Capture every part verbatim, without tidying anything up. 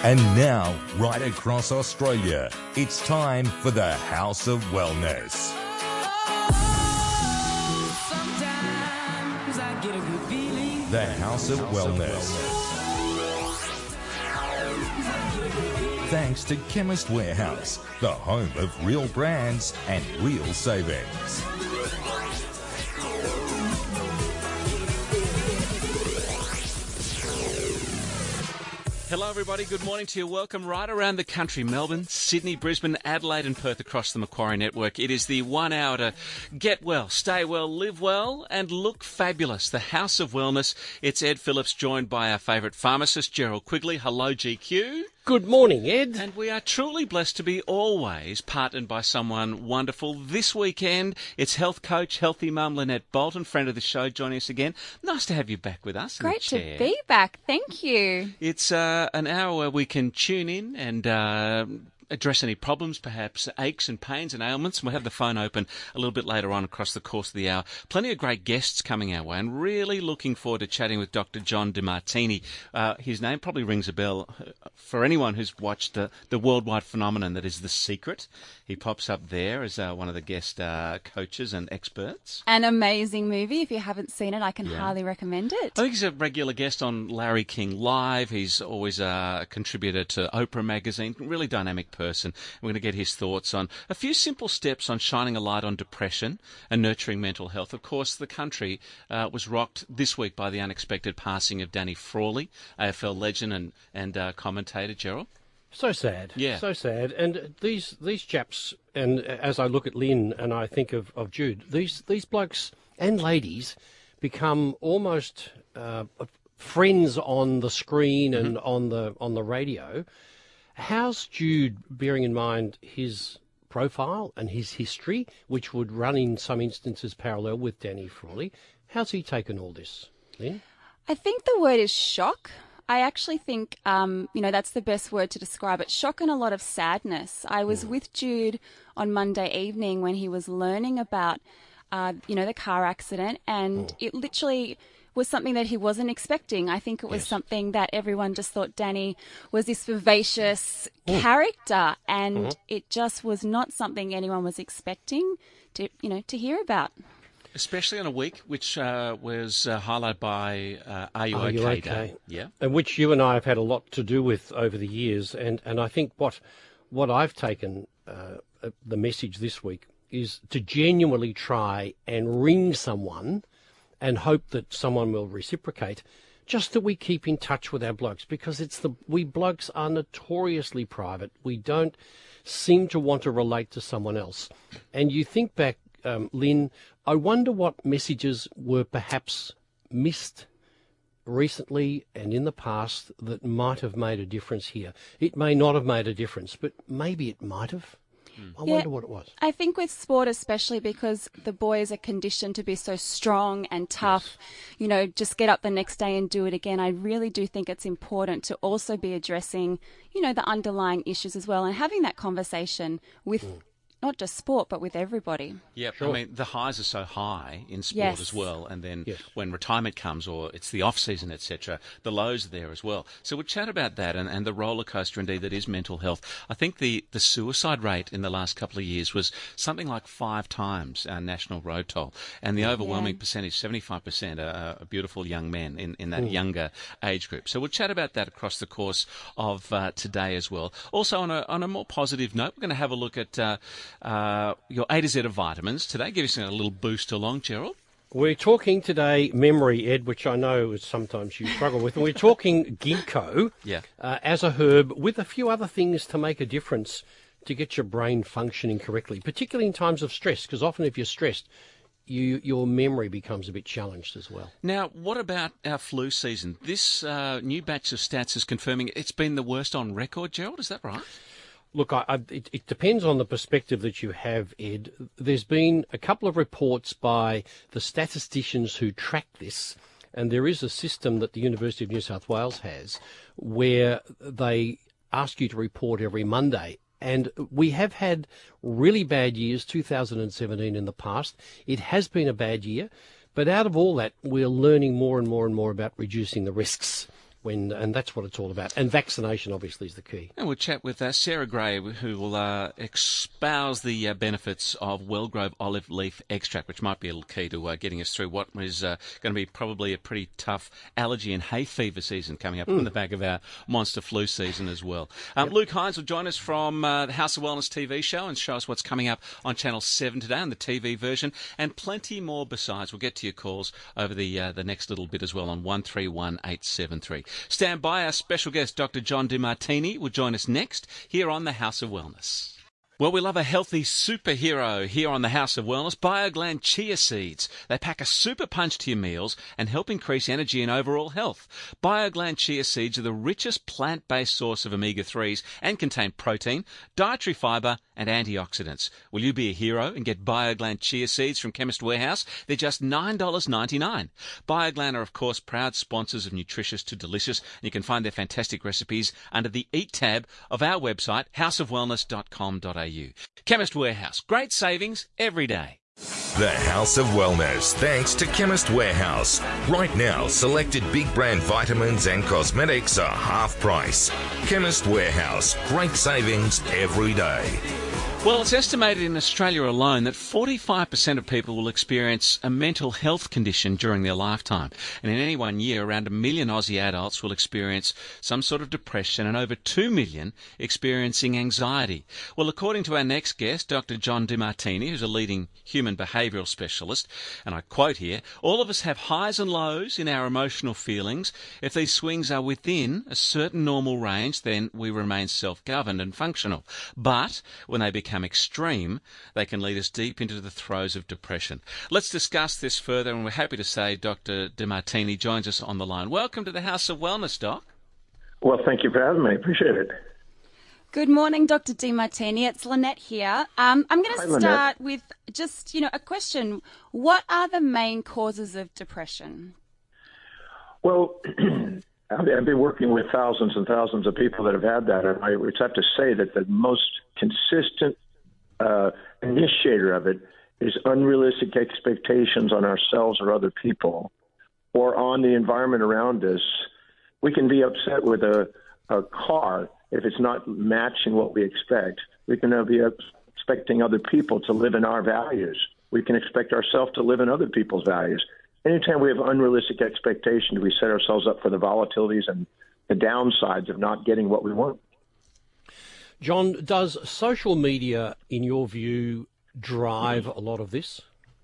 And now, right across Australia, it's time for the House of Wellness. The House of Wellness. Thanks to Chemist Warehouse, the home of real brands and real savings. Hello everybody, good morning to you. Welcome right around the country. Melbourne, Sydney, Brisbane, Adelaide and Perth across the Macquarie Network. It is the one hour to get well, stay well, live well and look fabulous. The House of Wellness. It's Ed Phillips joined by our favourite pharmacist, Gerald Quigley. Hello G Q. Good morning, Ed. And we are truly blessed to be always partnered by someone wonderful. This weekend, it's health coach, healthy mum Lynette Bolton, friend of the show, joining us again. Nice to have you back with us. Great to be back. Thank you. It's uh, an hour where we can tune in and uh, address any problems, perhaps aches and pains and ailments. We'll have the phone open a little bit later on across the course of the hour. Plenty of great guests coming our way and really looking forward to chatting with Doctor John DeMartini. Uh, his name probably rings a bell for anyone who's watched uh, the worldwide phenomenon that is The Secret. He pops up there as uh, one of the guest uh, coaches and experts. An amazing movie. If you haven't seen it, I can Yeah. highly recommend it. I think he's a regular guest on Larry King Live. He's always a contributor to Oprah Magazine. Really dynamic person. We're going to get his thoughts on a few simple steps on shining a light on depression and nurturing mental health. Of course, the country uh, was rocked this week by the unexpected passing of Danny Frawley, A F L legend and, and uh, commentator, Gerald. So sad. Yeah. So sad. And these these chaps, and as I look at Lynn and I think of, of Jude, these, these blokes and ladies become almost uh, friends on the screen and mm-hmm. on the on the radio. How's Jude, bearing in mind his profile and his history, which would run in some instances parallel with Danny Frawley, how's he taken all this, Lynn? I think the word is shock. I actually think, um, you know, that's the best word to describe it. Shock and a lot of sadness. I was mm. with Jude on Monday evening when he was learning about, uh, you know, the car accident, and mm. it literally was something that he wasn't expecting. I think it was yes. something that everyone just thought Danny was this vivacious mm. character, and mm-hmm. it just was not something anyone was expecting to, you know, to hear about. Especially on a week which uh, was uh, highlighted by uh, Are You Are OK You OK? Day. Yeah. And which you and I have had a lot to do with over the years. And, and I think what what I've taken, uh, the message this week, is to genuinely try and ring someone and hope that someone will reciprocate, just that we keep in touch with our blokes, because it's the we blokes are notoriously private. We don't seem to want to relate to someone else. And you think back, um, Lynn, I wonder what messages were perhaps missed recently and in the past that might have made a difference here. It may not have made a difference, but maybe it might have. Mm. I yeah, wonder what it was. I think with sport, especially because the boys are conditioned to be so strong and tough, yes. you know, just get up the next day and do it again. I really do think it's important to also be addressing, you know, the underlying issues as well and having that conversation with mm. not just sport, but with everybody. Yeah, sure. I mean, the highs are so high in sport yes. as well, and then yes. when retirement comes or it's the off-season, et cetera, the lows are there as well. So we'll chat about that and, and the roller coaster, indeed, that is mental health. I think the, the suicide rate in the last couple of years was something like five times our national road toll, and the overwhelming yeah. percentage, seventy-five percent, are, are beautiful young men in, in that mm. younger age group. So we'll chat about that across the course of uh, today as well. Also, on a, on a more positive note, we're going to have a look at uh, uh, your A to Z of vitamins today. Give us a little boost along, Gerald. We're talking today memory, Ed, which I know is sometimes you struggle with. And we're talking ginkgo yeah. uh, as a herb with a few other things to make a difference to get your brain functioning correctly, particularly in times of stress, because often if you're stressed, you, your memory becomes a bit challenged as well. Now, what about our flu season? This uh, new batch of stats is confirming it's been the worst on record, Gerald. Is that right? Look, I, I, it, it depends on the perspective that you have, Ed. There's been a couple of reports by the statisticians who track this, and there is a system that the University of New South Wales has where they ask you to report every Monday. And we have had really bad years, two thousand seventeen in the past. It has been a bad year, but out of all that, we're learning more and more and more about reducing the risks when, and that's what it's all about. And vaccination, obviously, is the key. And we'll chat with uh, Sarah Gray, who will uh, espouse the uh, benefits of Wellgrove olive leaf extract, which might be a little key to uh, getting us through what is uh, going to be probably a pretty tough allergy and hay fever season coming up mm. in the back of our monster flu season as well. Um, yep. Luke Hines will join us from uh, the House of Wellness T V show and show us what's coming up on Channel seven today on the T V version, and plenty more besides. We'll get to your calls over the uh, the next little bit as well on one three one eight seven three. Stand by. Our special guest, Doctor John Demartini, will join us next here on the House of Wellness. Well, we love a healthy superhero here on the House of Wellness, BioGlan Chia Seeds. They pack a super punch to your meals and help increase energy and overall health. BioGlan Chia Seeds are the richest plant-based source of omega threes and contain protein, dietary fibre and antioxidants. Will you be a hero and get BioGlan Chia Seeds from Chemist Warehouse? They're just nine dollars ninety-nine. BioGlan are, of course, proud sponsors of Nutritious to Delicious, and you can find their fantastic recipes under the Eat tab of our website, house of wellness dot com dot a u. Chemist Warehouse, great savings every day. The House of Wellness, thanks to Chemist Warehouse. Right now, selected big brand vitamins and cosmetics are half price. Chemist Warehouse, great savings every day. Well, it's estimated in Australia alone that forty-five percent of people will experience a mental health condition during their lifetime. And in any one year, around a million Aussie adults will experience some sort of depression and over two million experiencing anxiety. Well, according to our next guest, Doctor John Demartini, who's a leading human behavioural specialist, and I quote here, all of us have highs and lows in our emotional feelings. If these swings are within a certain normal range, then we remain self-governed and functional. But when they become extreme, they can lead us deep into the throes of depression. Let's discuss this further, and we're happy to say Doctor Demartini joins us on the line. Welcome to the House of Wellness, Doc. Well, thank you for having me. I appreciate it. Good morning, Doctor Demartini. It's Lynette here. Um, I'm going to start with just, you know, a question. What are the main causes of depression? Well, I've been working with thousands and thousands of people that have had that, and I would have to say that the most consistent uh, initiator of it is unrealistic expectations on ourselves or other people or on the environment around us. We can be upset with a, a car if it's not matching what we expect. We can be expecting other people to live in our values. We can expect ourselves to live in other people's values. Anytime we have unrealistic expectations, we set ourselves up for the volatilities and the downsides of not getting what we want. John, does social media, in your view, drive a lot of this?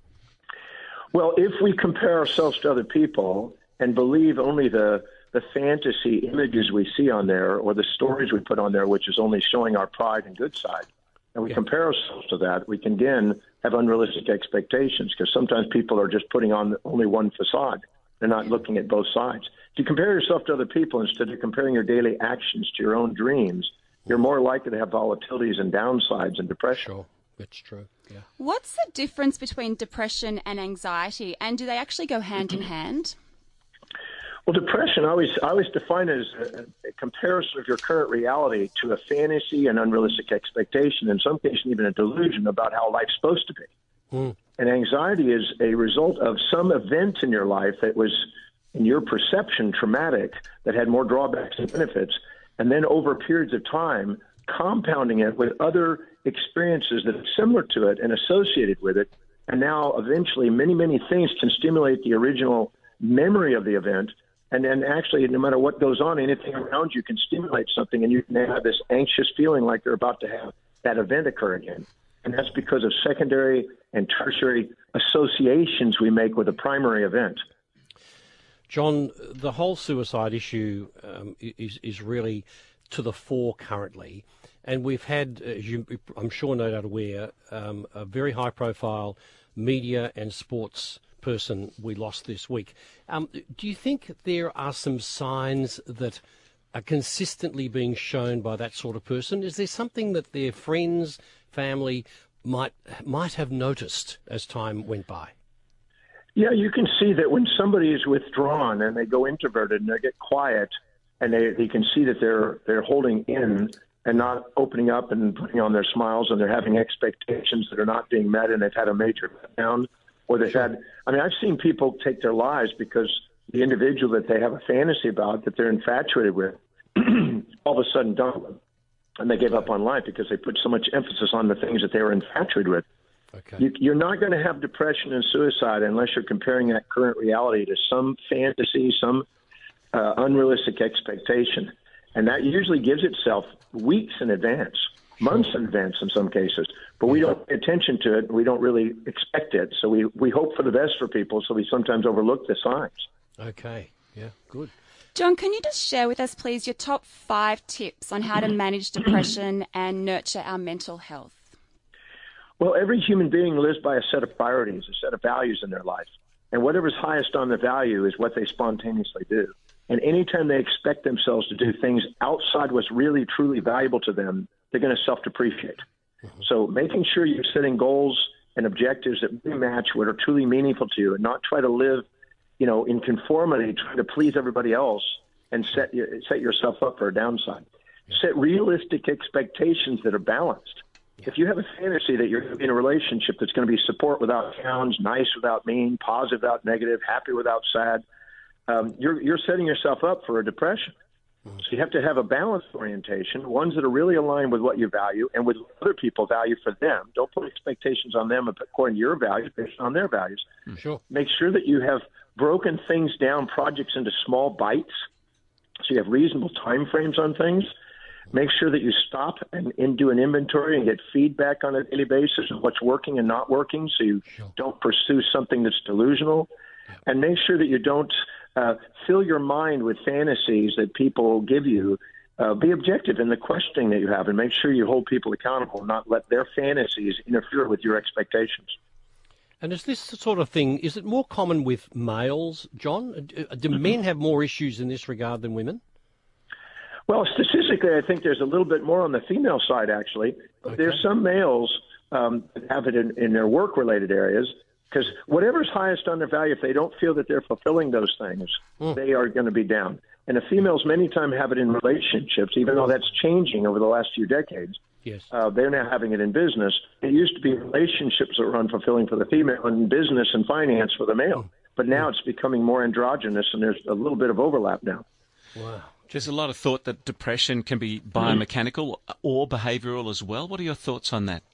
Well, if we compare ourselves to other people and believe only the, the fantasy images we see on there or the stories we put on there, which is only showing our pride and good side, and we yeah. compare ourselves to that, we can again have unrealistic expectations because sometimes people are just putting on only one facade. They're not looking at both sides. If you compare yourself to other people instead of comparing your daily actions to your own dreams, you're more likely to have volatilities and downsides and depression. Sure, that's true. Yeah. What's the difference between depression and anxiety, and do they actually go hand in hand? Well, depression, I always, I always define it as a, a comparison of your current reality to a fantasy and unrealistic expectation, in some cases even a delusion about how life's supposed to be. Mm. And anxiety is a result of some event in your life that was, in your perception, traumatic, that had more drawbacks than benefits, and then over periods of time, compounding it with other experiences that are similar to it and associated with it, and now eventually many, many things can stimulate the original memory of the event. And then actually, no matter what goes on, anything around you can stimulate something, and you can have this anxious feeling like you're about to have that event occur again. And that's because of secondary and tertiary associations we make with a primary event. John, the whole suicide issue um, is, is really to the fore currently. And we've had, as you, I'm sure no doubt aware, um, a very high-profile media and sports person we lost this week. Um, do you think there are some signs that are consistently being shown by that sort of person? Is there something that their friends, family might might have noticed as time went by? Yeah, you can see that when somebody is withdrawn and they go introverted and they get quiet, and they, they can see that they're they're holding in and not opening up and putting on their smiles, and they're having expectations that are not being met, and they've had a major letdown. Or they've had, I mean, I've seen people take their lives because the individual that they have a fantasy about, that they're infatuated with, all of a sudden don't. And they give up on life because they put so much emphasis on the things that they were infatuated with. Okay. You, you're not going to have depression and suicide unless you're comparing that current reality to some fantasy, some uh, unrealistic expectation. And that usually gives itself weeks in advance, months in advance in some cases. But we don't pay attention to it. We don't really expect it. So we, we hope for the best for people, so we sometimes overlook the signs. Okay. Yeah, good. John, can you just share with us, please, your top five tips on how to manage depression and nurture our mental health? Well, every human being lives by a set of priorities, a set of values in their life. And whatever's highest on the value is what they spontaneously do. And anytime they expect themselves to do things outside what's really, truly valuable to them, they're going to self-depreciate. Mm-hmm. So making sure you're setting goals and objectives that really match what are truly meaningful to you and not try to live, you know, in conformity, trying to please everybody else and set, set yourself up for a downside. Yeah. Set realistic expectations that are balanced. If you have a fantasy that you're in a relationship that's going to be support without challenge, nice without mean, positive without negative, happy without sad, um, you're, you're setting yourself up for a depression. Mm-hmm. So you have to have a balanced orientation, ones that are really aligned with what you value and with what other people value for them. Don't put expectations on them according to your values, based on their values. Mm-hmm. Sure. Make sure that you have broken things down, projects into small bites, so you have reasonable time frames on things. Make sure that you stop and, and do an inventory and get feedback on a daily basis of what's working and not working, so you Sure. don't pursue something that's delusional. Yeah. And make sure that you don't uh, fill your mind with fantasies that people give you. Uh, be objective in the questioning that you have, and make sure you hold people accountable and not let their fantasies interfere with your expectations. And is this sort of thing, is it more common with males, John? Do, do mm-hmm. men have more issues in this regard than women? Well, statistically, I think there's a little bit more on the female side, actually. Okay. There's some males um, that have it in, in their work-related areas, because whatever's highest on their value, if they don't feel that they're fulfilling those things, mm. they are going to be down. And the females many times have it in relationships, even though that's changing over the last few decades. Yes. Uh, they're now having it in business. It used to be relationships that were unfulfilling for the female and business and finance for the male. But now it's becoming more androgynous, and there's a little bit of overlap now. Wow. There's a lot of thought that depression can be biomechanical or behavioural as well. What are your thoughts on that?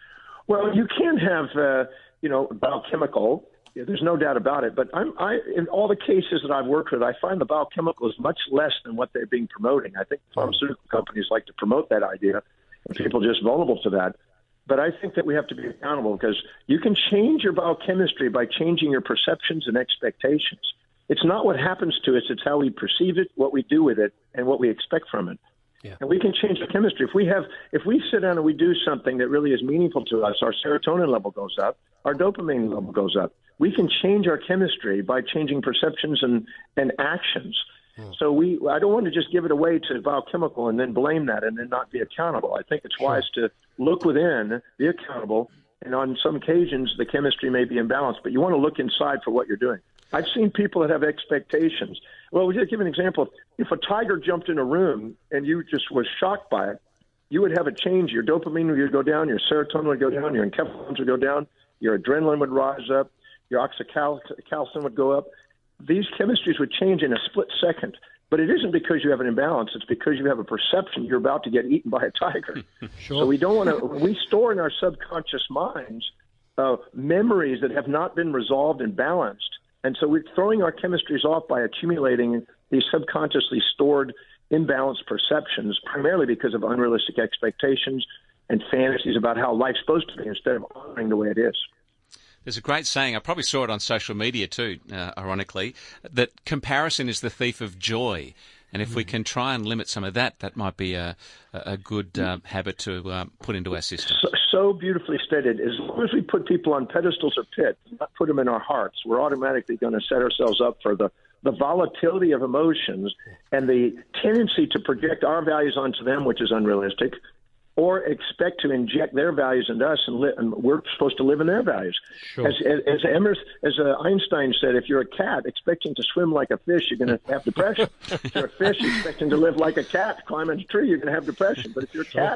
Well, you can have, uh, you know, biochemical. There's no doubt about it. But I'm, I, in all the cases that I've worked with, I find the biochemical is much less than what they're being promoting. I think pharmaceutical companies like to promote that idea, and people are just vulnerable to that. But I think that we have to be accountable, because you can change your biochemistry by changing your perceptions and expectations. It's not what happens to us, it's how we perceive it, what we do with it, and what we expect from it. Yeah. And we can change the chemistry. If we have, if we sit down and we do something that really is meaningful to us, our serotonin level goes up, our dopamine level goes up. We can change our chemistry by changing perceptions and, and actions. Hmm. So we, I don't want to just give it away to biochemical and then blame that and then not be accountable. I think it's sure. wise to look within, be accountable, and on some occasions the chemistry may be imbalanced, but you want to look inside for what you're doing. I've seen people that have expectations. Well, we'll just give an example. If a tiger jumped in a room and you just was shocked by it, you would have a change. Your dopamine would go down, your serotonin would go down, your enkephalins would go down, your adrenaline would rise up, your oxycalcin would go up. These chemistries would change in a split second. But it isn't because you have an imbalance. It's because you have a perception you're about to get eaten by a tiger. Sure. So we don't want to – we store in our subconscious minds uh, memories that have not been resolved and balanced. And so we're throwing our chemistries off by accumulating these subconsciously stored imbalanced perceptions, primarily because of unrealistic expectations and fantasies about how life's supposed to be instead of honoring the way it is. There's a great saying, I probably saw it on social media too, uh, ironically, that comparison is the thief of joy. And if mm. we can try and limit some of that, that might be a, a good uh, habit to uh, put into our system. So, so beautifully stated. As long as we put people on pedestals or pits, not put them in our hearts, we're automatically going to set ourselves up for the, the volatility of emotions and the tendency to project our values onto them, which is unrealistic, or expect to inject their values into us, and, li- and we're supposed to live in their values. Sure. As, as, as, Emerson, as uh, Einstein said, if you're a cat expecting to swim like a fish, you're going to have depression. If you're a fish expecting to live like a cat, climb into a tree, you're going to have depression. But if you're a cat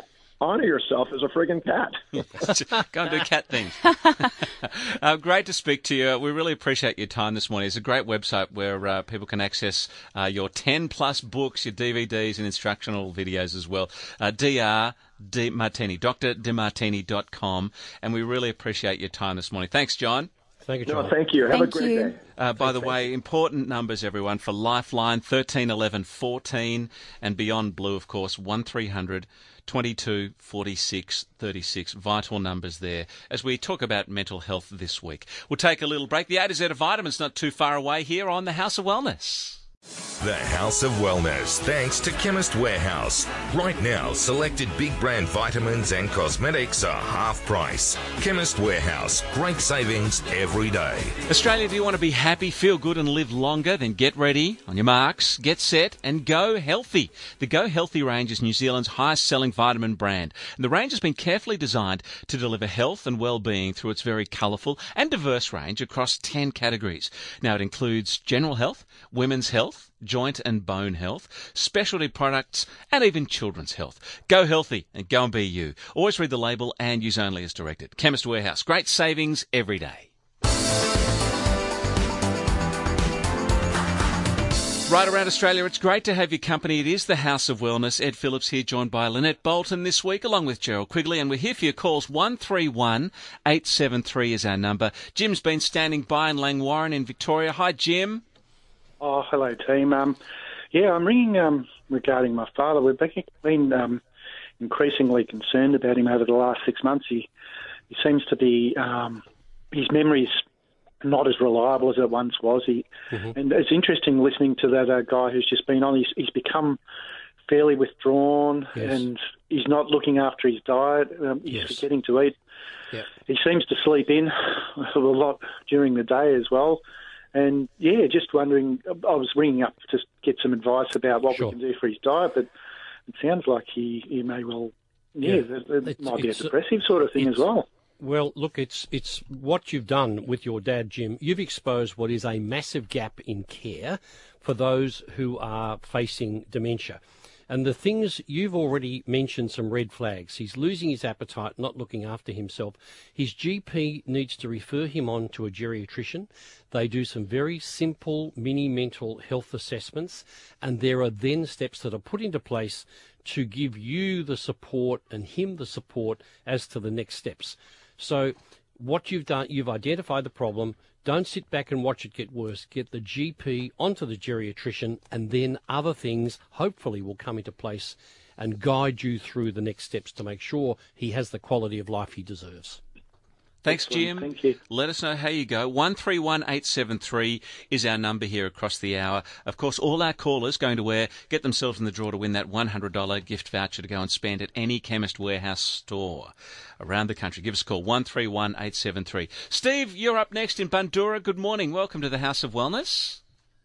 honor yourself as a friggin' cat. Go and do cat things. uh, great to speak to you. We really appreciate your time this morning. It's a great website where uh, people can access uh, your ten plus books, your D V Ds and instructional videos as well. Uh, Dr. Demartini, d r demartini dot com. And we really appreciate your time this morning. Thanks, John. Thank you, John. No, thank you. Have Thank a great you. day. Uh, by the way, important numbers, everyone, for Lifeline, thirteen eleven fourteen, and Beyond Blue, of course, one three hundred twenty-two forty-six thirty-six. Vital numbers there as we talk about mental health this week. We'll take a little break. The A to Z of Vitamins not too far away here on the House of Wellness. The House of Wellness, thanks to Chemist Warehouse. Right now, selected big brand vitamins and cosmetics are half price. Chemist Warehouse, great savings every day. Australia, do you want to be happy, feel good and live longer? Then get ready, on your marks, get set and go healthy. The Go Healthy range is New Zealand's highest selling vitamin brand. And the range has been carefully designed to deliver health and well-being through its very colourful and diverse range across ten categories. Now, it includes general health, women's health, joint and bone health, specialty products, and even children's health. Go healthy and go and be you. Always read the label and use only as directed. Chemist Warehouse. Great savings every day. Right around Australia, it's great to have your company. It is the House of Wellness. Ed Phillips here, joined by Lynette Bolton this week, along with Gerald Quigley, and we're here for your calls. one three one eight seven three is our number. Jim's been standing by in Langwarrin in Victoria. Hi, Jim. Oh, hello, team. Um, yeah, I'm ringing um, regarding my father. We've been um, increasingly concerned about him over the last six months. He, he seems to be, um, his memory's not as reliable as it once was. He, mm-hmm. And it's interesting listening to that uh, guy who's just been on. He's, he's become fairly withdrawn, yes. and he's not looking after his diet. Um, he's yes. forgetting to eat. Yep. He seems to sleep in a lot during the day as well. And, yeah, just wondering, I was ringing up to get some advice about what sure. we can do for his diet, but it sounds like he, he may well, yeah, yeah. it, it might be a depressive sort of thing as well. Well, look, it's it's what you've done with your dad, Jim. You've exposed what is a massive gap in care for those who are facing dementia. And the things you've already mentioned, some red flags. He's losing his appetite, not looking after himself. His G P needs to refer him on to a geriatrician. They do some very simple mini mental health assessments, and there are then steps that are put into place to give you the support and him the support as to the next steps. So what you've done, you've identified the problem. Don't sit back and watch it get worse. Get the G P onto the geriatrician, and then other things hopefully will come into place and guide you through the next steps to make sure he has the quality of life he deserves. Thanks, Jim. Thank you. Let us know how you go. one three one eight seven three is our number here across the hour. Of course, all our callers going to wear, get themselves in the draw to win that one hundred dollars gift voucher to go and spend at any Chemist Warehouse store around the country. Give us a call, one three one eight seven three. Steve, you're up next in Bundoora. Good morning. Welcome to the House of Wellness.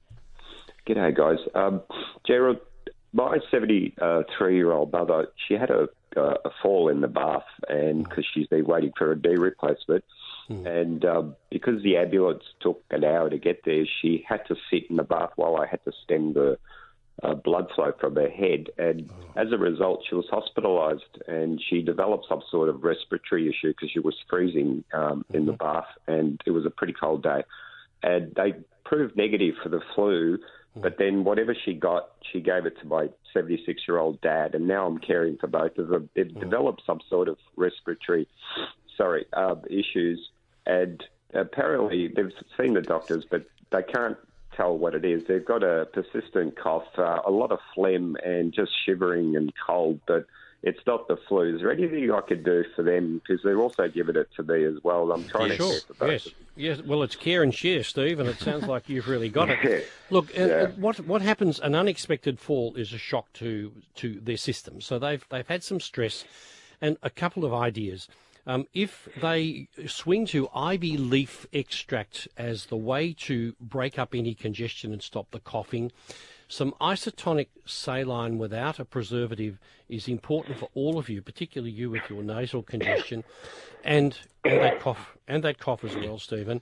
G'day, guys. Um, Gerald, my seventy-three-year-old mother, she had a Uh, a fall in the bath, and because she's been waiting for a knee replacement, mm. and um, because the ambulance took an hour to get there, she had to sit in the bath while I had to stem the uh, blood flow from her head, and oh. as a result, she was hospitalised, and she developed some sort of respiratory issue because she was freezing um, mm-hmm. in the bath, and it was a pretty cold day, and they proved negative for the flu. But then whatever she got, she gave it to my seventy-six-year-old dad, and now I'm caring for both of them. They've mm. developed some sort of respiratory, sorry, uh, issues, and apparently they've seen the doctors, but they can't tell what it is. They've got a persistent cough, uh, a lot of phlegm, and just shivering and cold, but it's not the flu. Is there anything I could do for them? Because they're also giving it to me as well. I'm trying yeah, to sure. care for both yes. of them. Yes, well, it's care and share, Steve, and it sounds like you've really got it. Yeah. Look, uh, yeah. what what happens? An unexpected fall is a shock to to their system. So they've they've had some stress, and a couple of ideas. Um, if they swing to ivy leaf extract as the way to break up any congestion and stop the coughing, some isotonic saline without a preservative is important for all of you, particularly you with your nasal congestion, and, and that cough and that cough as well, Stephen.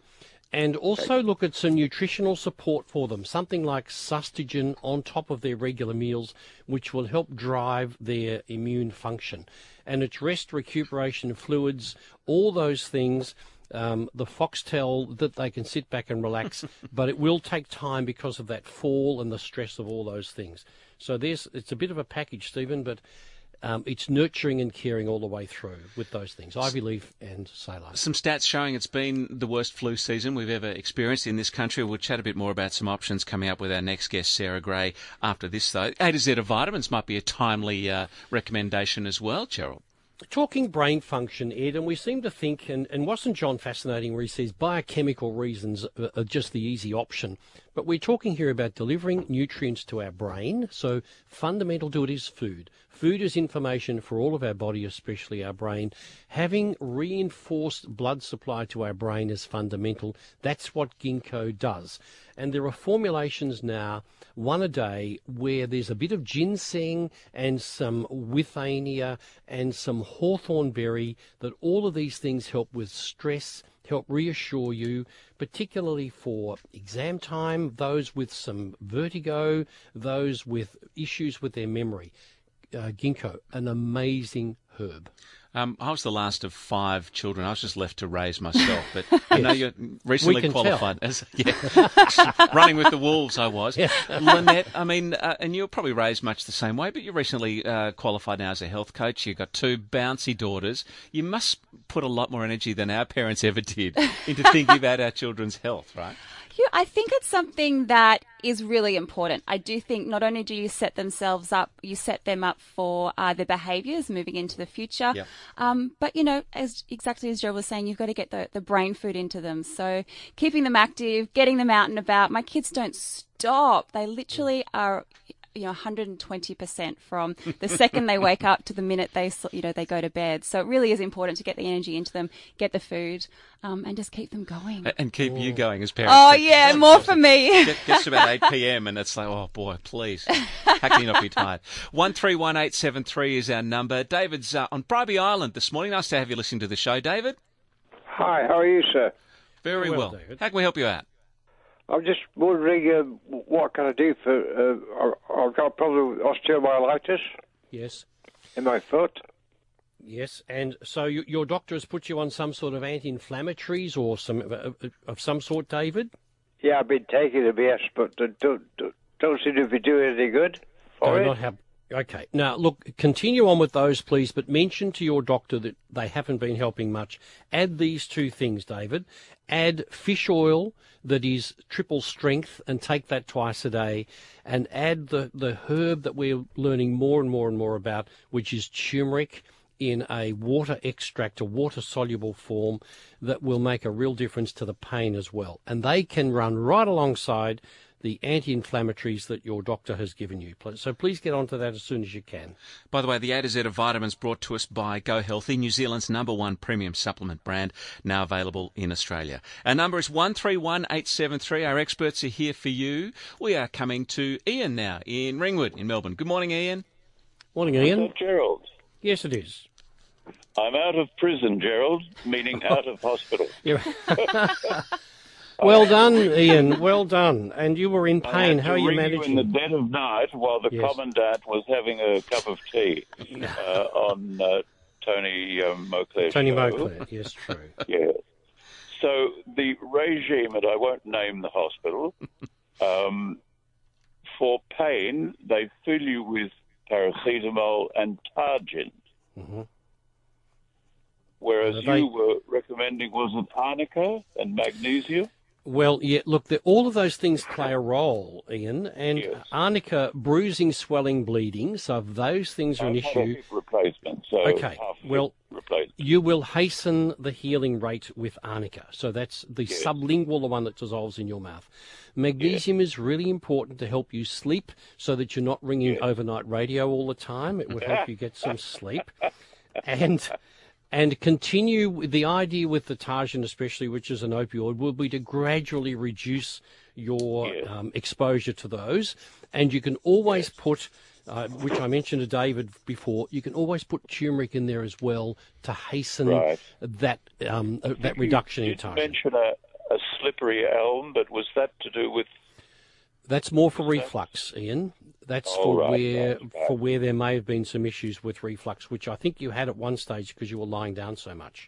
And also look at some nutritional support for them, something like Sustagen on top of their regular meals, which will help drive their immune function. And it's rest, recuperation, fluids, all those things, um, the Foxtel, that they can sit back and relax, but it will take time because of that fall and the stress of all those things. So there's, it's a bit of a package, Stephen, but Um, it's nurturing and caring all the way through with those things, Ivy Leaf and Saline. Some stats showing it's been the worst flu season we've ever experienced in this country. We'll chat a bit more about some options coming up with our next guest, Sarah Gray, after this, though. A to Z of vitamins might be a timely uh, recommendation as well, Gerald. Talking brain function, Ed, and we seem to think, and, and wasn't John fascinating where he says biochemical reasons are just the easy option, but we're talking here about delivering nutrients to our brain, so fundamental to it is food. Food is information for all of our body, especially our brain. Having reinforced blood supply to our brain is fundamental. That's what ginkgo does. And there are formulations now, one a day, where there's a bit of ginseng and some withania and some hawthorn berry, that all of these things help with stress, help reassure you, particularly for exam time, those with some vertigo, those with issues with their memory. Uh, ginkgo, an amazing herb. Um, I was the last of five children. I was just left to raise myself. But I know you're recently qualified tell. as yeah, running with the wolves. I was. Yeah. Lynette, I mean, uh, and you're probably raised much the same way. But you're recently uh, qualified now as a health coach. You've got two bouncy daughters. You must put a lot more energy than our parents ever did into thinking about our children's health, right? Yeah, I think it's something that is really important. I do think not only do you set themselves up, you set them up for uh, their behaviours moving into the future, yep. um, but, you know, as exactly as Joe was saying, you've got to get the, the brain food into them. So keeping them active, getting them out and about. My kids don't stop. They literally are, you know, one hundred twenty percent from the second they wake up to the minute they, you know, they go to bed. So it really is important to get the energy into them, get the food, um, and just keep them going. And keep oh. you going as parents. Oh, yeah, more for me. Get, gets to about eight p.m. and it's like, oh, boy, please. How can you not be tired? one three one eight seven three is our number. David's uh, on Bribie Island this morning. Nice to have you listening to the show, David. Hi, how are you, sir? Very well. well. How can we help you out? I'm just wondering uh, what can I do for... Uh, I've got a problem with osteomyelitis. Yes. In my foot. Yes, and so you, your doctor has put you on some sort of anti-inflammatories or some of, of some sort, David? Yeah, I've been taking them, yes, but uh, don't, don't, don't seem to be doing any good for do it. Not have, okay. Now, look, continue on with those, please, but mention to your doctor that they haven't been helping much. Add these two things, David. Add fish oil that is triple strength and take that twice a day, and add the, the herb that we're learning more and more and more about, which is turmeric, in a water extract, a water-soluble form that will make a real difference to the pain as well. And they can run right alongside the anti-inflammatories that your doctor has given you. So please get onto that as soon as you can. By the way, the A to Z of vitamins brought to us by Go Healthy, New Zealand's number one premium supplement brand, now available in Australia. Our number is one three one eight seven three. Our experts are here for you. We are coming to Ian now in Ringwood in Melbourne. Good morning, Ian. Morning, Ian. Is that Gerald? Yes, it is. I'm out of prison, Gerald, meaning out of hospital. Well done, Ian. Well done. And you were in pain. How are you managing? You in the dead of night while the yes. commandant was having a cup of tea uh, on uh, Tony um, Moclair's Tony show. Moclair, yes, true. Yes. So the regime, and I won't name the hospital, um, for pain, they fill you with paracetamol and Targin. Mm-hmm. Whereas uh, they... you were recommending, was it arnica and magnesium? Well, yeah, look, the, all of those things play a role, Ian, and yes. arnica, bruising, swelling, bleeding, so if those things are I've an had issue... a hip replacement, so okay, half a well, replacement. You will hasten the healing rate with arnica, so that's the yes. sublingual, the one that dissolves in your mouth. Magnesium yes. is really important to help you sleep so that you're not ringing yes. overnight radio all the time. It will help you get some sleep. And... And continue, the idea with the Targin especially, which is an opioid, will be to gradually reduce your yes. um, exposure to those. And you can always yes. put, uh, which I mentioned to David before, you can always put turmeric in there as well to hasten right. that um, uh, that reduction you in Targin. You mentioned a, a slippery elm, but was that to do with... That's more for reflux, Ian. That's Oh, for right, where right, right. for where there may have been some issues with reflux, which I think you had at one stage because you were lying down so much.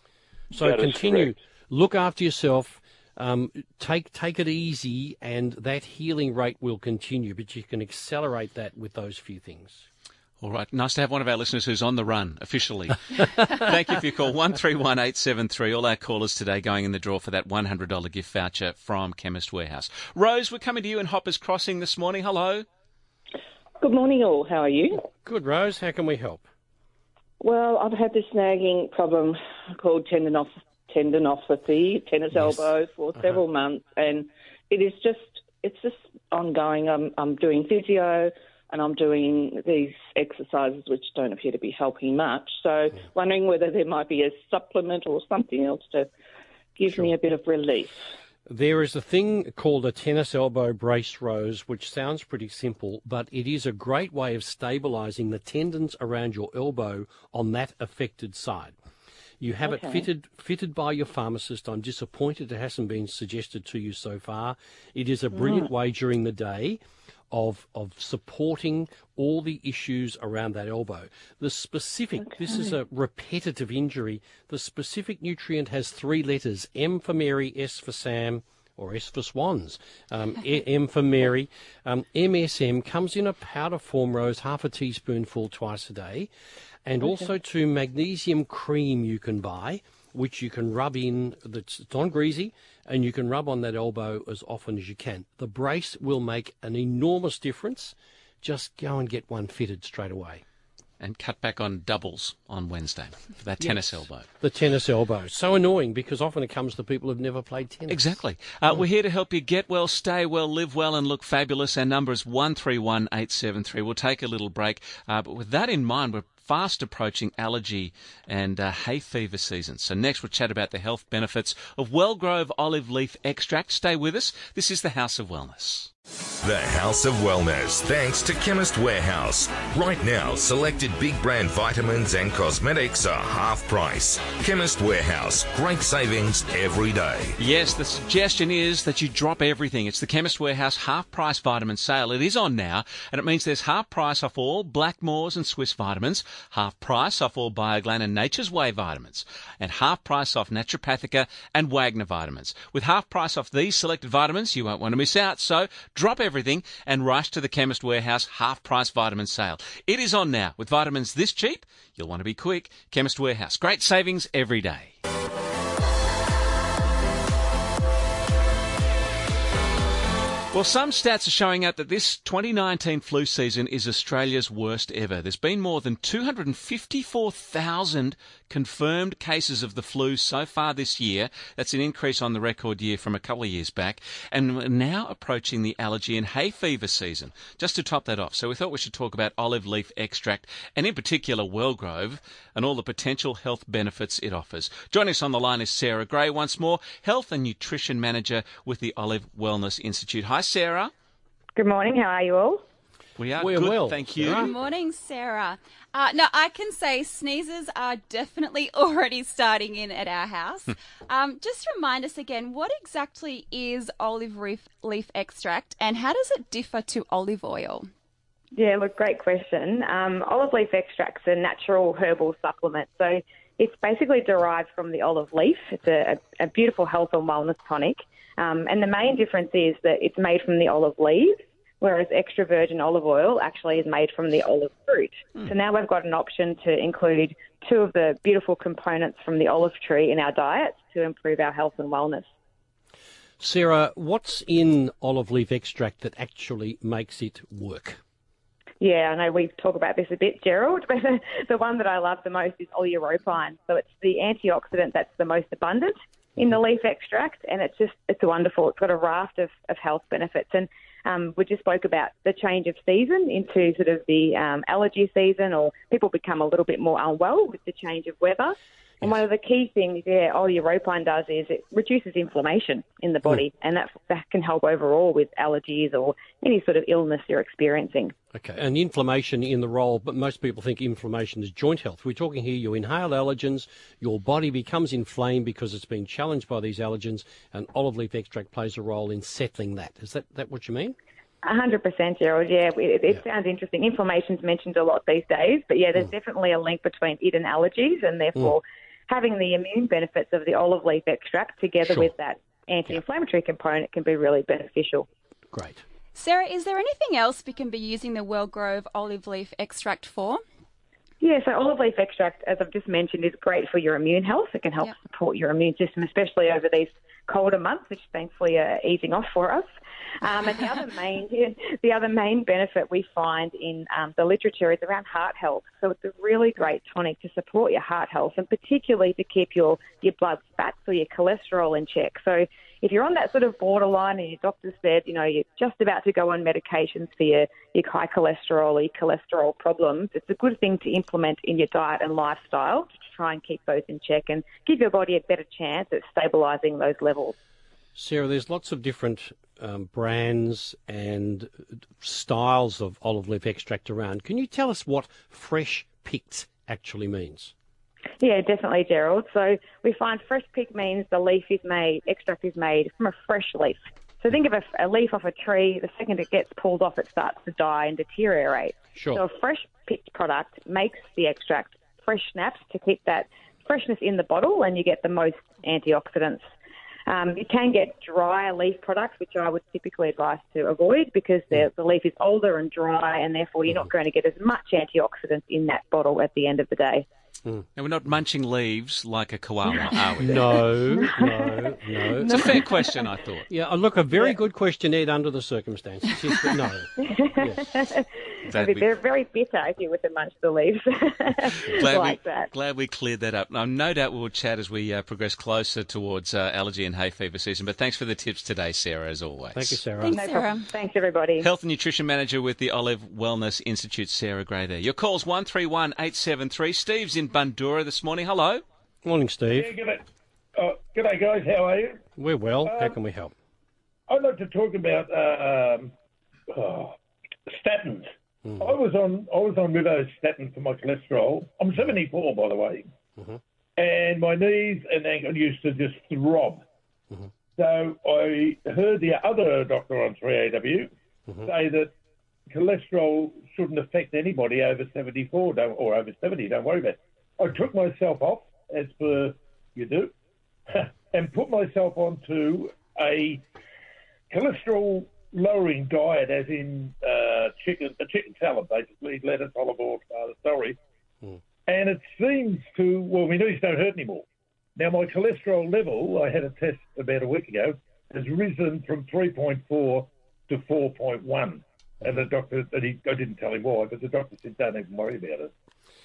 So That is continue. correct. Look after yourself. Um, take take it easy, and that healing rate will continue. But you can accelerate that with those few things. All right. Nice to have one of our listeners who's on the run, officially. Thank you for your call. one three one eight seven three. All our callers today going in the draw for that one hundred dollars gift voucher from Chemist Warehouse. Rose, we're coming to you in Hoppers Crossing this morning. Hello. Good morning, all. How are you? Good, Rose. How can we help? Well, I've had this nagging problem called tendinopathy, tendinopathy tennis Yes. elbow, for Uh-huh. several months, and it is just, it's just ongoing. I'm, I'm doing physio, and I'm doing these exercises which don't appear to be helping much. So, wondering whether there might be a supplement or something else to give Sure. me a bit of relief. There is a thing called a tennis elbow brace, Rose, which sounds pretty simple, but it is a great way of stabilising the tendons around your elbow on that affected side. You have Okay. it fitted fitted by your pharmacist. I'm disappointed it hasn't been suggested to you so far. It is a brilliant way during the day of of supporting all the issues around that elbow. The specific, this is a repetitive injury, the specific nutrient has three letters, M for Mary, S for Sam, or S for Swans. Um, E- M for Mary. Um, M S M comes in a powder form, Rose, half a teaspoonful twice a day. And also to magnesium cream you can buy, which you can rub in, that's it's non-greasy, and you can rub on that elbow as often as you can. The brace will make an enormous difference. Just go and get one fitted straight away. And cut back on doubles on Wednesday for that tennis Yes. elbow. The tennis elbow. So annoying because often it comes to people who've never played tennis. Exactly. Uh, we're here to help you get well, stay well, live well, and look fabulous. Our number is one three one eight seven three. We'll take a little break. Uh, but with that in mind, we're fast approaching allergy and uh, hay fever season. So next we'll chat about the health benefits of Wellgrove olive leaf extract. Stay with us. This is the House of Wellness. The House of Wellness, thanks to Chemist Warehouse. Right now, selected big brand vitamins and cosmetics are half price. Chemist Warehouse, great savings every day. Yes, the suggestion is that you drop everything. It's the Chemist Warehouse half price vitamin sale. It is on now, and it means there's half price off all Blackmores and Swiss vitamins, half price off all Bioglan and Nature's Way vitamins, and half price off Naturopathica and Wagner vitamins. With half price off these selected vitamins, you won't want to miss out. So drop everything and rush to the Chemist Warehouse half price vitamin sale. It is on now. With vitamins this cheap, you'll want to be quick. Chemist Warehouse. Great savings every day. Well, some stats are showing out that this twenty nineteen flu season is Australia's worst ever. There's been more than two hundred fifty-four thousand confirmed cases of the flu so far this year. That's an increase on the record year from a couple of years back. And we're now approaching the allergy and hay fever season. Just to top that off, so we thought we should talk about olive leaf extract, and in particular Wellgrove, and all the potential health benefits it offers. Joining us on the line is Sarah Gray once more, Health and Nutrition Manager with the Olive Wellness Institute. Hi, Sarah. Good morning. How are you all? We are We're good, well, thank you. Sarah. Good morning, Sarah. Uh, now, I can say sneezes are definitely already starting in at our house. um, just remind us again, what exactly is olive leaf, leaf extract and how does it differ to olive oil? Yeah, look, great question. Um, olive leaf extract's a natural herbal supplement. So it's basically derived from the olive leaf. It's a, a, a beautiful health and wellness tonic. Um, and the main difference is that it's made from the olive leaves, whereas extra virgin olive oil actually is made from the olive fruit. Mm. So now we've got an option to include two of the beautiful components from the olive tree in our diet to improve our health and wellness. Sarah, what's in olive leaf extract that actually makes it work? Yeah, I know we talk about this a bit, Gerald, but the one that I love the most is oleuropein. So it's the antioxidant that's the most abundant in the leaf extract, and it's just, it's wonderful. It's got a raft of, of health benefits. And um, we just spoke about the change of season into sort of the um, allergy season, or people become a little bit more unwell with the change of weather. And one of the key things, yeah, oleuropein does is it reduces inflammation in the body, mm. and that that can help overall with allergies or any sort of illness you're experiencing. Okay, and inflammation in the role, but most people think inflammation is joint health. We're talking here, you inhale allergens, your body becomes inflamed because it's been challenged by these allergens, and olive leaf extract plays a role in settling that. Is that, that what you mean? A hundred percent, Gerald. Yeah, it, it yeah. sounds interesting. Inflammation's mentioned a lot these days, but yeah, there's mm. definitely a link between it and allergies, and therefore mm. having the immune benefits of the olive leaf extract together sure. with that anti-inflammatory yeah. component can be really beneficial. Great. Sarah, is there anything else we can be using the Wellgrove olive leaf extract for? Yeah, so olive leaf extract, as I've just mentioned, is great for your immune health. It can help yep. support your immune system, especially over these colder months, which thankfully are easing off for us. Um, and the other main, the other main benefit we find in um, the literature is around heart health. So it's a really great tonic to support your heart health, and particularly to keep your your blood fats or your cholesterol in check. So if you're on that sort of borderline and your doctor said, you know, you're just about to go on medications for your, your high cholesterol or your cholesterol problems, it's a good thing to implement in your diet and lifestyle to try and keep those in check and give your body a better chance at stabilising those levels. Sarah, there's lots of different um, brands and styles of olive leaf extract around. Can you tell us what fresh picked actually means? Yeah, definitely, Gerald. So we find fresh pick means the leaf is made, extract is made from a fresh leaf. So think of a, a leaf off a tree, the second it gets pulled off, it starts to die and deteriorate. Sure. So a fresh picked product makes the extract fresh snaps to keep that freshness in the bottle, and you get the most antioxidants. Um, you can get drier leaf products, which I would typically advise to avoid because the, the leaf is older and dry, and therefore you're not going to get as much antioxidants in that bottle at the end of the day. Mm. And we're not munching leaves like a koala, are we? No, no, no. It's a fair question, I thought. Yeah, look, a very yeah. good question, Ed, under the circumstances. Yes, but no. Yes. Exactly. They're very bitter if you were to munch the leaves glad like we, that. Glad we cleared that up. Now, no doubt we'll chat as we uh, progress closer towards uh, allergy and hay fever season, but thanks for the tips today, Sarah, as always. Thank you, Sarah. Thanks, no Sarah. Problem. Thanks, everybody. Health and Nutrition Manager with the Olive Wellness Institute, Sarah Gray there. Your call's one three one eight seven three. Steve's in Bundoora this morning. Hello. Morning, Steve. Yeah, g'day. Uh, g'day, guys. How are you? We're well. Um, How can we help? I'd like to talk about uh, um, oh, statins. Mm-hmm. I was on I was on Rivostatin for my cholesterol. I'm seventy-four, by the way, mm-hmm. and my knees and ankle used to just throb. Mm-hmm. So I heard the other doctor on three A W mm-hmm. say that cholesterol shouldn't affect anybody over seventy-four don't, or over seventy. Don't worry about it. I took myself off, as per you do, and put myself onto a cholesterol lowering diet, as in uh, chicken, a chicken salad, basically, lettuce, olive oil, tomato, celery. Mm. And it seems to, well, my knees don't hurt anymore. Now, my cholesterol level, I had a test about a week ago, has risen from three point four to four point one. And the doctor, and he, I didn't tell him why, but the doctor said, don't even worry about it.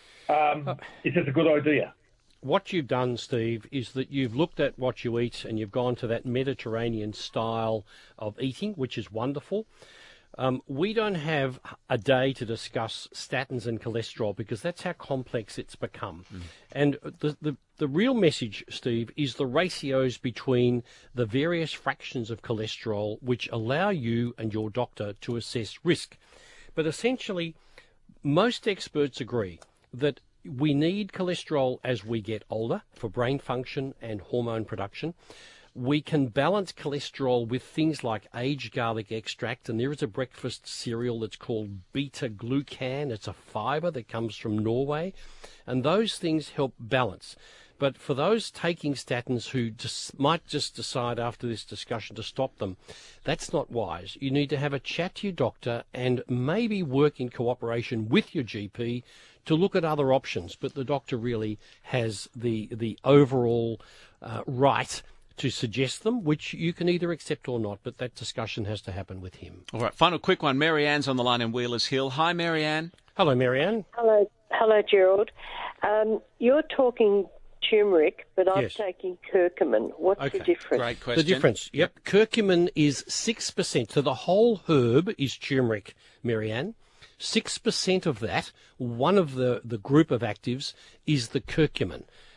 Um, uh, it's just a good idea. What you've done, Steve, is that you've looked at what you eat and you've gone to that Mediterranean style of eating, which is wonderful. Um, we don't have a day to discuss statins and cholesterol because that's how complex it's become. Mm. And the, the, the real message, Steve, is the ratios between the various fractions of cholesterol which allow you and your doctor to assess risk. But essentially, most experts agree that we need cholesterol as we get older for brain function and hormone production. We can balance cholesterol with things like aged garlic extract, and there is a breakfast cereal that's called beta-glucan. It's a fibre that comes from Norway, and those things help balance. But for those taking statins who just might just decide after this discussion to stop them, that's not wise. You need to have a chat to your doctor and maybe work in cooperation with your G P to look at other options. But the doctor really has the, the overall uh, right to suggest them, which you can either accept or not, but that discussion has to happen with him. All right, final quick one. Mary Ann's on the line in Wheelers Hill. Hi, Mary Ann. Hello, Mary Ann. Hello, hello, Gerald. Um, you're talking turmeric, but I'm yes. taking curcumin. What's okay. the difference? Great question. The difference, yep. Curcumin is six percent. So the whole herb is turmeric, Mary Ann. six percent of that, one of the, the group of actives, is the curcumin.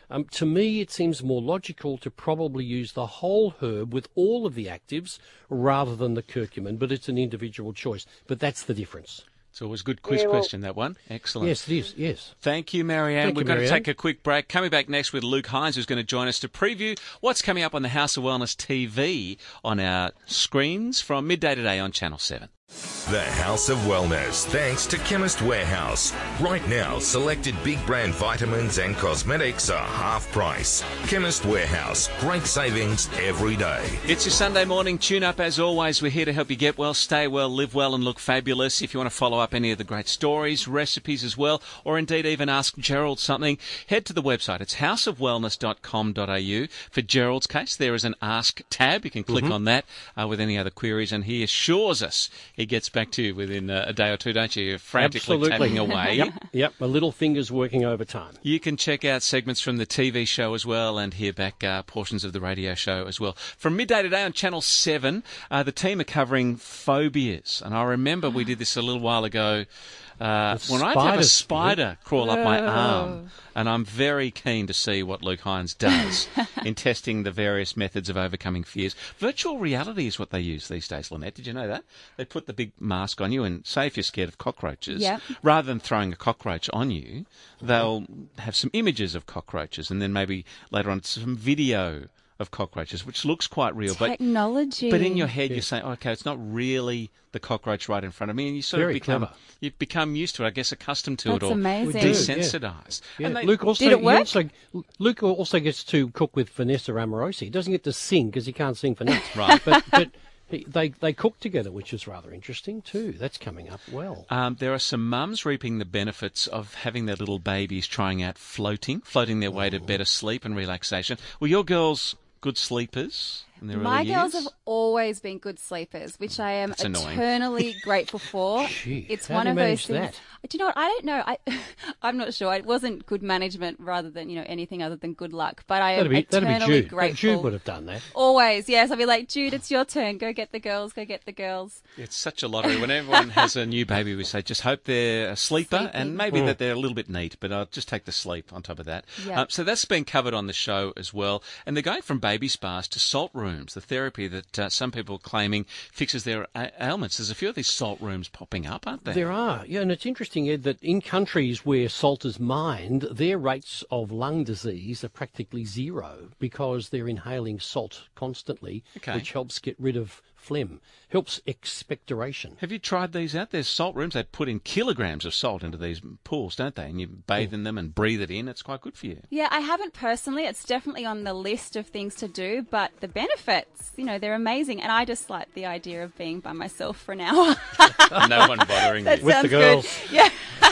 Um, to me, it seems more logical to probably use the whole herb with all of the actives rather than the curcumin, but it's an individual choice. But that's the difference. It's always a good quiz Yeah, well- question, that one. Excellent. Yes, it is, yes. Thank you, Marianne. Thank We're you, going to Marianne. take a quick break. Coming back next with Luke Hines, who's going to join us to preview what's coming up on the House of Wellness T V on our screens from midday today on Channel seven. The House of Wellness, thanks to Chemist Warehouse. Right now, selected big brand vitamins and cosmetics are half price. Chemist Warehouse, great savings every day. It's your Sunday morning tune-up. As always, we're here to help you get well, stay well, live well and look fabulous. If you want to follow up any of the great stories, recipes as well, or indeed even ask Gerald something, head to the website. It's house of wellness dot com dot a u. For Gerald's case, there is an Ask tab. You can click Mhm. on that uh, with any other queries, and he assures us he gets back to you within uh, a day or two, don't you? You're frantically Absolutely. tapping away. Yep, yep, my little finger's working overtime. You can check out segments from the T V show as well and hear back uh, portions of the radio show as well. From midday today on Channel seven, uh, the team are covering phobias. And I remember we did this a little while ago uh, when I had a spiders, spider crawl up my Oh. arm. And I'm very keen to see what Luke Hines does in testing the various methods of overcoming fears. Virtual reality is what they use these days, Lynette. Did you know that? They put the big mask on you and say if you're scared of cockroaches, Yep. rather than throwing a cockroach on you, they'll have some images of cockroaches and then maybe later on some video of cockroaches, which looks quite real. Technology. But, but in your head, you're saying, oh, okay, it's not really the cockroach right in front of me. And you sort Very of become, clever. you've become used to it, I guess, accustomed to That's it or amazing. We do, yeah. desensitised. Yeah. And they- Luke also, Did it he work? also Luke also gets to cook with Vanessa Amorosi. He doesn't get to sing because he can't sing for nuts. Right. But, but he, they they cook together, which is rather interesting too. That's coming up well. Um, there are some mums reaping the benefits of having their little babies trying out floating, floating their way to better sleep and relaxation. Well, your girls good sleepers in their My early girls years? have always been good sleepers, which I am That's annoying. eternally grateful for. Gee, It's how one do you of manage those things. that? Do you know what? I don't know. I, I'm not sure. It wasn't good management rather than, you know, anything other than good luck. But I am That'd be, that'd eternally be Jude. grateful. Jude would have done that. Always, yes. I'll be like, Jude, it's your turn. Go get the girls. Go get the girls. It's such a lottery. When everyone has a new baby, we say just hope they're a sleeper Sleeping. and maybe Mm. that they're a little bit neat, but I'll just take the sleep on top of that. Yeah. Um, so that's been covered on the show as well. And they're going from baby spas to salt rooms, the therapy that uh, some people are claiming fixes their a- ailments. There's a few of these salt rooms popping up, aren't there? There are, yeah, and it's interesting, Ed, that in countries where salt is mined, their rates of lung disease are practically zero because they're inhaling salt constantly, Okay. which helps get rid of phlegm, helps expectoration. Have you tried these out? There's salt rooms. They put in kilograms of salt into these pools, don't they? And you bathe in them and breathe it in. It's quite good for you. Yeah, I haven't personally. It's definitely on the list of things to do, but the benefits, you know, they're amazing. And I just like the idea of being by myself for an hour. No one bothering That you. With the sounds girls. good. Yeah.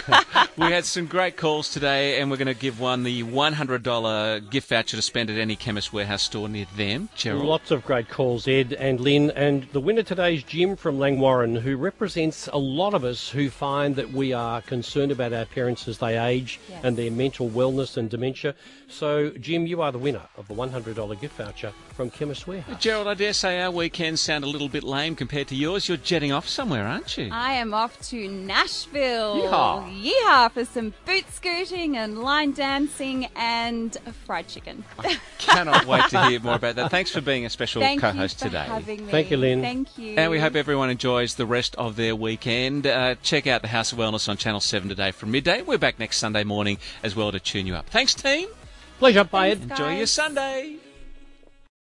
We had some great calls today, and we're going to give one the one hundred dollars gift voucher to spend at any Chemist Warehouse store near them. Gerald. Lots of great calls, Ed and Lynn. And the winner today is Jim from Langwarrin, who represents a lot of us who find that we are concerned about our parents as they age Yes. and their mental wellness and dementia. So, Jim, you are the winner of the one hundred dollars gift voucher from Chemist Warehouse. Gerald, I dare say our weekends sound a little bit lame compared to yours. You're jetting off somewhere, aren't you? I am off to Nashville. Yeehaw. Yeehaw for some boot scooting and line dancing and fried chicken. Cannot wait to hear more about that. Thanks for being a special Thank co-host you for today. having me. Thank you, Lynn. Thank you. And we hope everyone enjoys the rest of their weekend. Uh, check out the House of Wellness on Channel seven today from midday. We're back next Sunday morning as well to tune you up. Thanks, team. Pleasure. Bye, Ed. Thanks, Enjoy guys. your Sunday.